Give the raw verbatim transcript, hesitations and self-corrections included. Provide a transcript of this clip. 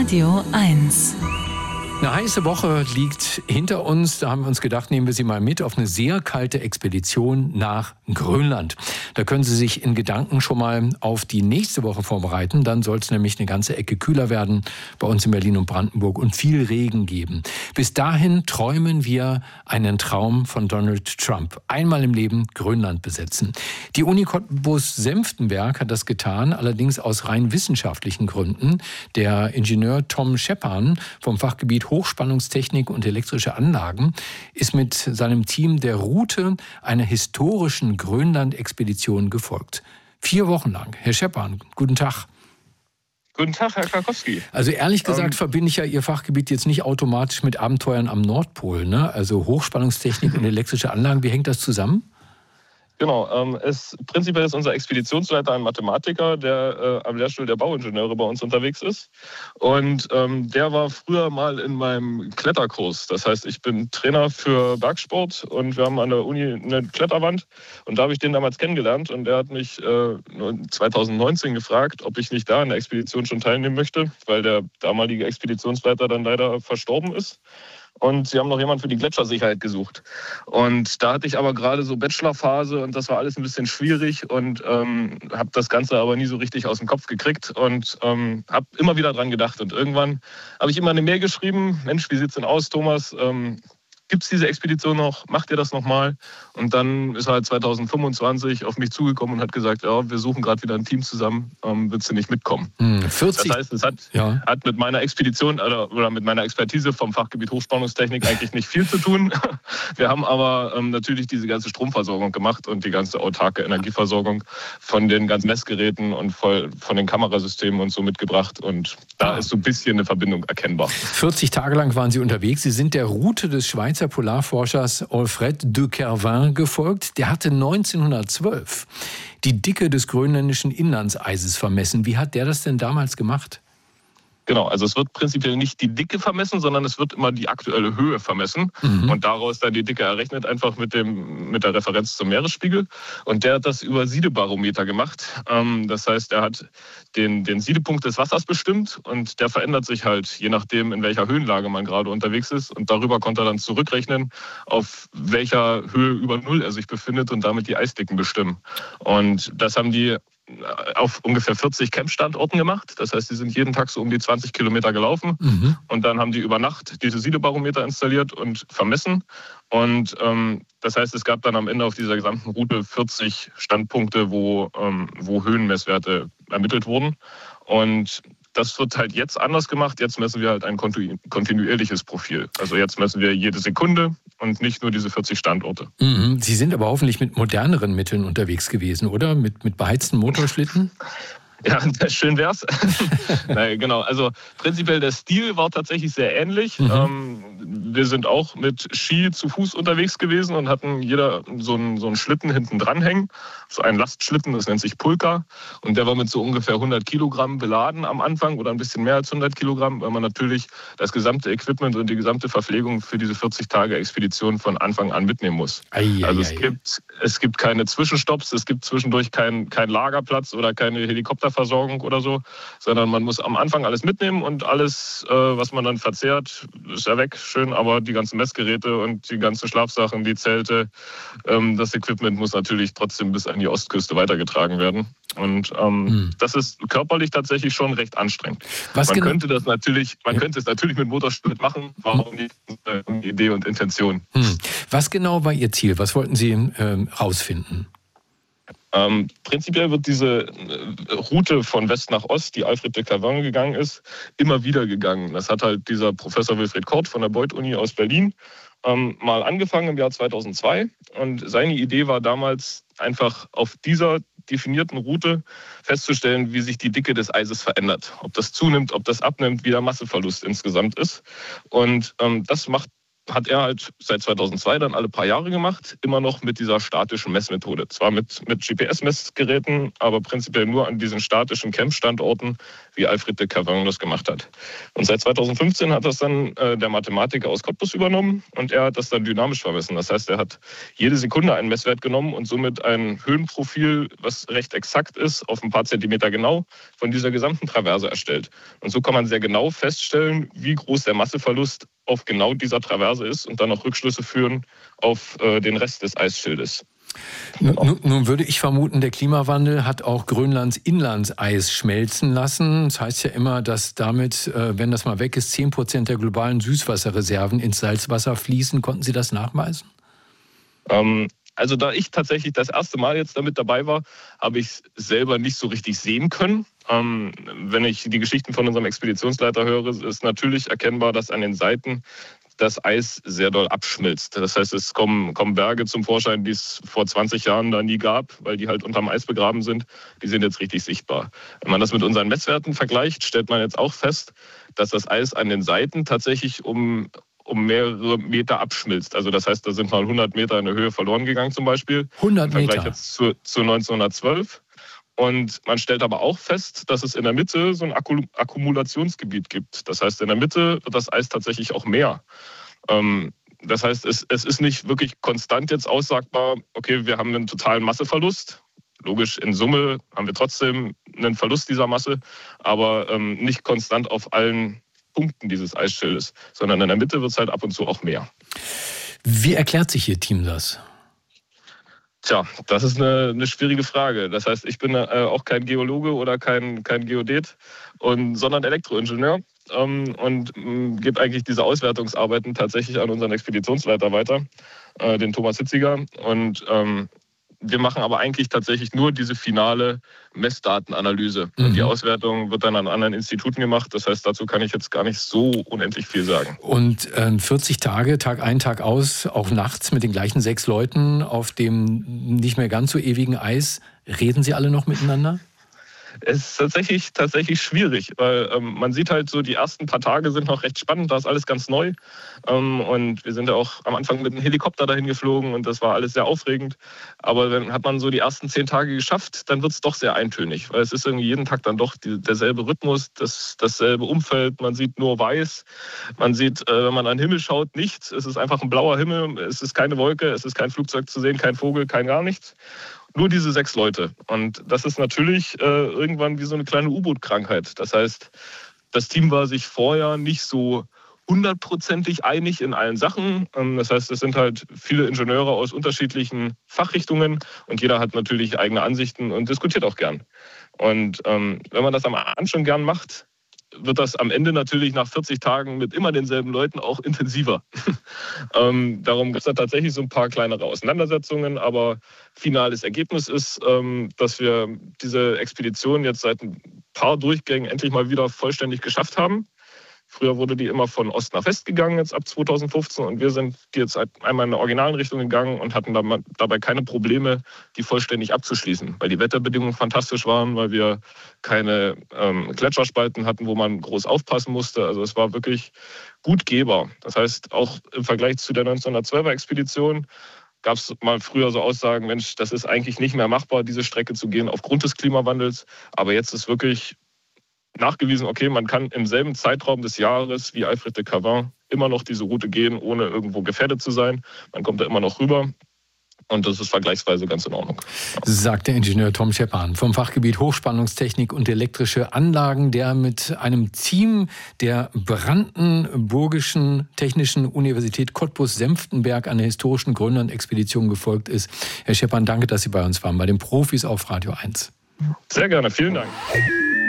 Radio eins. Eine heiße Woche liegt hinter uns. Da haben wir uns gedacht, nehmen wir Sie mal mit auf eine sehr kalte Expedition nach Grönland. Da können Sie sich in Gedanken schon mal auf die nächste Woche vorbereiten. Dann soll es nämlich eine ganze Ecke kühler werden bei uns in Berlin und Brandenburg und viel Regen geben. Bis dahin träumen wir einen Traum von Donald Trump. Einmal im Leben Grönland besetzen. Die Uni Cottbus-Senftenberg hat das getan, allerdings aus rein wissenschaftlichen Gründen. Der Ingenieur Tom Scheppan vom Fachgebiet Hochspannungstechnik und elektrische Anlagen ist mit seinem Team der Route einer historischen Grönland-Expedition gefolgt. Vier Wochen lang. Herr Scheppan, guten Tag. Guten Tag, Herr Krakowski. Also ehrlich gesagt ähm, verbinde ich ja Ihr Fachgebiet jetzt nicht automatisch mit Abenteuern am Nordpol, ne? Also Hochspannungstechnik und elektrische Anlagen, wie hängt das zusammen? Genau, ähm, es, prinzipiell ist unser Expeditionsleiter ein Mathematiker, der äh, am Lehrstuhl der Bauingenieure bei uns unterwegs ist. Und ähm, der war früher mal in meinem Kletterkurs. Das heißt, ich bin Trainer für Bergsport und wir haben an der Uni eine Kletterwand. Und da habe ich den damals kennengelernt und der hat mich äh, zwanzig neunzehn gefragt, ob ich nicht da in der Expedition schon teilnehmen möchte, weil der damalige Expeditionsleiter dann leider verstorben ist. Und sie haben noch jemanden für die Gletschersicherheit gesucht. Und da hatte ich aber gerade so Bachelorphase und das war alles ein bisschen schwierig und ähm, habe das Ganze aber nie so richtig aus dem Kopf gekriegt und ähm, habe immer wieder dran gedacht. Und irgendwann habe ich immer eine Mail geschrieben, Mensch, wie sieht's denn aus, Thomas? Ähm, Gibt es diese Expedition noch? Macht ihr das nochmal? Und dann ist er halt zwanzig fünfundzwanzig auf mich zugekommen und hat gesagt, ja, wir suchen gerade wieder ein Team zusammen, ähm, willst du nicht mitkommen? Hm, vierzig Das heißt, es hat, ja. hat mit meiner Expedition oder, oder mit meiner Expertise vom Fachgebiet Hochspannungstechnik eigentlich nicht viel zu tun. Wir haben aber ähm, natürlich diese ganze Stromversorgung gemacht und die ganze autarke Energieversorgung von den ganzen Messgeräten und voll, von den Kamerasystemen und so mitgebracht. Und da ah. ist so ein bisschen eine Verbindung erkennbar. vierzig Tage lang waren Sie unterwegs. Sie sind der Route des Schweizer Polarforschers Alfred de Kervin gefolgt. Der hatte neunzehnhundertzwölf die Dicke des grönländischen Inlandseises vermessen. Wie hat der das denn damals gemacht? Genau, also es wird prinzipiell nicht die Dicke vermessen, sondern es wird immer die aktuelle Höhe vermessen Mhm. und daraus dann die Dicke errechnet, einfach mit, dem, mit der Referenz zum Meeresspiegel. Und der hat das über Siedebarometer gemacht. Ähm, das heißt, er hat den, den Siedepunkt des Wassers bestimmt und der verändert sich halt, je nachdem, in welcher Höhenlage man gerade unterwegs ist. Und darüber konnte er dann zurückrechnen, auf welcher Höhe über Null er sich befindet und damit die Eisdicken bestimmen. Und das haben die auf ungefähr vierzig Campstandorten gemacht. Das heißt, die sind jeden Tag so um die zwanzig Kilometer gelaufen. Mhm. Und dann haben die über Nacht diese Siedebarometer installiert und vermessen. Und ähm, das heißt, es gab dann am Ende auf dieser gesamten Route vierzig Standpunkte, wo, ähm, wo Höhenmesswerte ermittelt wurden. Und das wird halt jetzt anders gemacht. Jetzt messen wir halt ein kontinuierliches Profil. Also jetzt messen wir jede Sekunde und nicht nur diese vierzig Standorte. Mhm. Sie sind aber hoffentlich mit moderneren Mitteln unterwegs gewesen, oder? Mit, mit beheizten Motorschlitten? Ja, schön wär's. Nein, genau. Also prinzipiell der Stil war tatsächlich sehr ähnlich. Mhm. Ähm, wir sind auch mit Ski zu Fuß unterwegs gewesen und hatten jeder so einen, so einen Schlitten hinten dranhängen. So einen Lastschlitten, das nennt sich Pulka. Und der war mit so ungefähr hundert Kilogramm beladen am Anfang oder ein bisschen mehr als hundert Kilogramm, weil man natürlich das gesamte Equipment und die gesamte Verpflegung für diese vierzig Tage Expedition von Anfang an mitnehmen muss. Ei, ei, also es ei. gibt, es gibt keine Zwischenstopps, es gibt zwischendurch keinen kein Lagerplatz oder keine Helikopter Versorgung oder so, sondern man muss am Anfang alles mitnehmen und alles, äh, was man dann verzehrt, ist ja weg, schön, aber die ganzen Messgeräte und die ganzen Schlafsachen, die Zelte, ähm, das Equipment muss natürlich trotzdem bis an die Ostküste weitergetragen werden. Und ähm, hm. das ist körperlich tatsächlich schon recht anstrengend. Was man genau? könnte das natürlich, man ja. könnte es natürlich mit Motorsport machen, warum nicht? Äh, Idee und Intention. Hm. Was genau war Ihr Ziel? Was wollten Sie ähm, rausfinden? Ähm, prinzipiell wird diese äh, Route von West nach Ost, die Alfred de Kervin gegangen ist, immer wieder gegangen. Das hat halt dieser Professor Wilfried Kort von der Beuth-Uni aus Berlin ähm, mal angefangen im Jahr zweitausendzwei. Und seine Idee war damals einfach auf dieser definierten Route festzustellen, wie sich die Dicke des Eises verändert. Ob das zunimmt, ob das abnimmt, wie der Masseverlust insgesamt ist. Und ähm, das macht hat er halt seit zweitausendzwei dann alle paar Jahre gemacht, immer noch mit dieser statischen Messmethode. Zwar mit, mit G P S-Messgeräten, aber prinzipiell nur an diesen statischen Campstandorten, wie Alfred de Cavin das gemacht hat. Und seit zweitausendfünfzehn hat das dann äh, der Mathematiker aus Cottbus übernommen und er hat das dann dynamisch vermessen. Das heißt, er hat jede Sekunde einen Messwert genommen und somit ein Höhenprofil, was recht exakt ist, auf ein paar Zentimeter genau, von dieser gesamten Traverse erstellt. Und so kann man sehr genau feststellen, wie groß der Masseverlust auf genau dieser Traverse ist und dann auch Rückschlüsse führen auf äh, den Rest des Eisschildes. Nun, nun würde ich vermuten, der Klimawandel hat auch Grönlands Inlandseis schmelzen lassen. Das heißt ja immer, dass damit, äh, wenn das mal weg ist, zehn Prozent der globalen Süßwasserreserven ins Salzwasser fließen. Konnten Sie das nachweisen? Ähm, also da ich tatsächlich das erste Mal jetzt damit dabei war, habe ich es selber nicht so richtig sehen können. Ähm, wenn ich die Geschichten von unserem Expeditionsleiter höre, ist natürlich erkennbar, dass an den Seiten das Eis sehr doll abschmilzt. Das heißt, es kommen, kommen Berge zum Vorschein, die es vor zwanzig Jahren da nie gab, weil die halt unterm Eis begraben sind. Die sind jetzt richtig sichtbar. Wenn man das mit unseren Messwerten vergleicht, stellt man jetzt auch fest, dass das Eis an den Seiten tatsächlich um um mehrere Meter abschmilzt. Also das heißt, da sind mal hundert Meter in der Höhe verloren gegangen zum Beispiel. hundert Meter? Im Vergleich jetzt zu, zu neunzehnhundertzwölf. Und man stellt aber auch fest, dass es in der Mitte so ein Akkumulationsgebiet gibt. Das heißt, in der Mitte wird das Eis tatsächlich auch mehr. Ähm, das heißt, es, es ist nicht wirklich konstant jetzt aussagbar, okay, wir haben einen totalen Masseverlust. Logisch, in Summe haben wir trotzdem einen Verlust dieser Masse, aber ähm, nicht konstant auf allen Punkten dieses Eisschildes, sondern in der Mitte wird es halt ab und zu auch mehr. Wie erklärt sich Ihr Team das? Tja, das ist eine, eine schwierige Frage. Das heißt, ich bin äh, auch kein Geologe oder kein, kein Geodet, und, sondern Elektroingenieur ähm, und äh, gebe eigentlich diese Auswertungsarbeiten tatsächlich an unseren Expeditionsleiter weiter, äh, den Thomas Hitziger. Und ähm, wir machen aber eigentlich tatsächlich nur diese finale Messdatenanalyse. Mhm. Und die Auswertung wird dann an anderen Instituten gemacht. Das heißt, dazu kann ich jetzt gar nicht so unendlich viel sagen. Und äh, vierzig Tage, Tag ein, Tag aus, auch nachts mit den gleichen sechs Leuten auf dem nicht mehr ganz so ewigen Eis. Reden Sie alle noch miteinander? Es ist tatsächlich, tatsächlich schwierig, weil ähm, man sieht halt so, die ersten paar Tage sind noch recht spannend, da ist alles ganz neu. Ähm, und wir sind ja auch am Anfang mit einem Helikopter dahin geflogen und das war alles sehr aufregend. Aber dann hat man so die ersten zehn Tage geschafft, dann wird es doch sehr eintönig, weil es ist irgendwie jeden Tag dann doch die, derselbe Rhythmus, das, dasselbe Umfeld. Man sieht nur weiß, man sieht, äh, wenn man an den Himmel schaut, nichts. Es ist einfach ein blauer Himmel, es ist keine Wolke, es ist kein Flugzeug zu sehen, kein Vogel, kein gar nichts. Nur diese sechs Leute. Und das ist natürlich äh, irgendwann wie so eine kleine U-Boot-Krankheit. Das heißt, das Team war sich vorher nicht so hundertprozentig einig in allen Sachen. Ähm, das heißt, es sind halt viele Ingenieure aus unterschiedlichen Fachrichtungen und jeder hat natürlich eigene Ansichten und diskutiert auch gern. Und ähm, wenn man das am Anfang schon gern macht, wird das am Ende natürlich nach vierzig Tagen mit immer denselben Leuten auch intensiver. ähm, darum gibt es da tatsächlich so ein paar kleinere Auseinandersetzungen, aber finales Ergebnis ist, ähm, dass wir diese Expedition jetzt seit ein paar Durchgängen endlich mal wieder vollständig geschafft haben. Früher wurde die immer von Ost nach West gegangen, jetzt ab zweitausendfünfzehn. Und wir sind jetzt einmal in der originalen Richtung gegangen und hatten dabei keine Probleme, die vollständig abzuschließen. Weil die Wetterbedingungen fantastisch waren, weil wir keine ähm, Gletscherspalten hatten, wo man groß aufpassen musste. Also es war wirklich gut gehbar. Das heißt, auch im Vergleich zu der neunzehnhundertzwölfer Expedition gab es mal früher so Aussagen, Mensch, das ist eigentlich nicht mehr machbar, diese Strecke zu gehen aufgrund des Klimawandels. Aber jetzt ist wirklich nachgewiesen, okay, man kann im selben Zeitraum des Jahres wie Alfred de Cavin immer noch diese Route gehen, ohne irgendwo gefährdet zu sein. Man kommt da immer noch rüber und das ist vergleichsweise ganz in Ordnung. Sagt der Ingenieur Tom Scheppan vom Fachgebiet Hochspannungstechnik und elektrische Anlagen, der mit einem Team der Brandenburgischen Technischen Universität Cottbus-Senftenberg an der historischen Grönland-Expedition gefolgt ist. Herr Scheppan, danke, dass Sie bei uns waren, bei den Profis auf Radio eins. Sehr gerne, vielen Dank.